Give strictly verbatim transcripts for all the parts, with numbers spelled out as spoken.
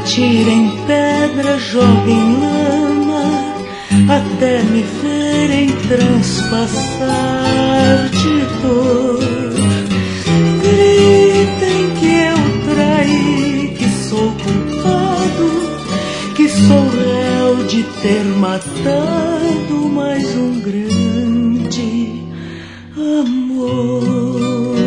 atira em pedra, joga em lama, até me verem transpassar-te dor. Gritem que eu traí, que sou culpado, que sou réu de ter matado mais um grande amor.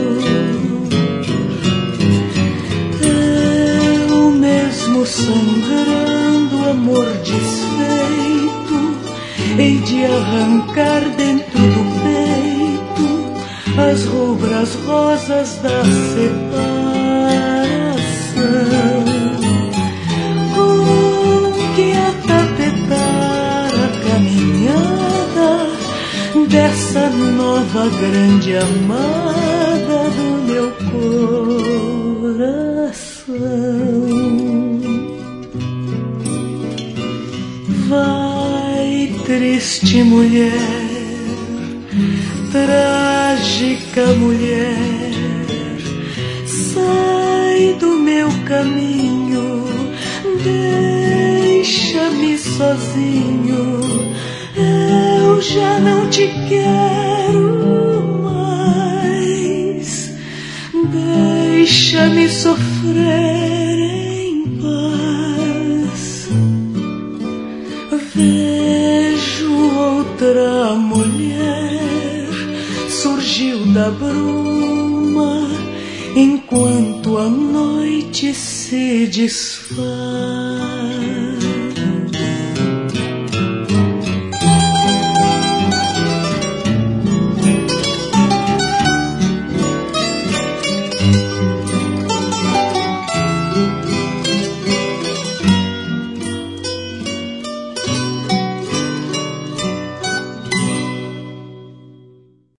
Eu mesmo sangrando, amor desfeito, hei de arrancar dentro do peito as rubras rosas da separação, com que atapetar a caminhada dessa nova grande amada do meu coração. Vai, triste mulher, trágica mulher, sai do meu caminho, deixa-me sozinho, eu já não te quero mais, deixa-me sofrer em paz. Vejo outra mulher, surgiu da bruma, enquanto a noite se desfaz.